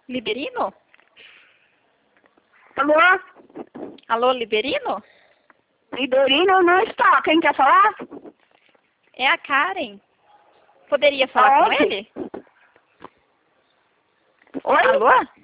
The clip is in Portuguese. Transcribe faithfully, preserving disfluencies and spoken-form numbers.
Liberino? Alô? Alô, Liberino? Liberino não está. Quem quer falar? É a Karen. Poderia falar Aonde? com ele? Oi? Alô?